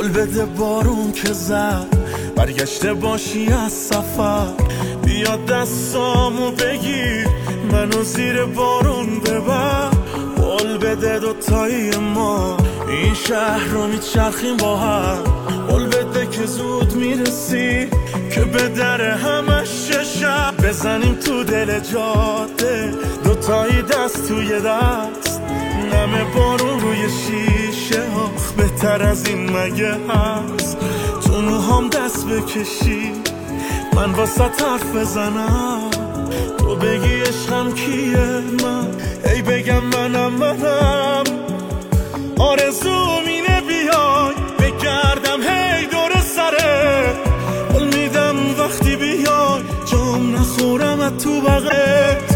بده بارون که زد برگشته باشی از سفر، بیا دستامو بگیر منو زیر بارون ببر. قول بده دوتایی ما این شهر رو میچرخیم با هم، قول بده که زود میرسی که به در همش شب بزنیم تو دل جاده دوتایی دست توی دست، نم بارون روی شیشه ها بهتر از این مگه هست؟ تو موهام دست بکشی من واسه حرف بزنم، تو بگی عشقم کیه من ای بگم منم. آرزوم اینه بیای بگردم هی دور سره، قول میدم وقتی بیای جام نخورم از تو بغل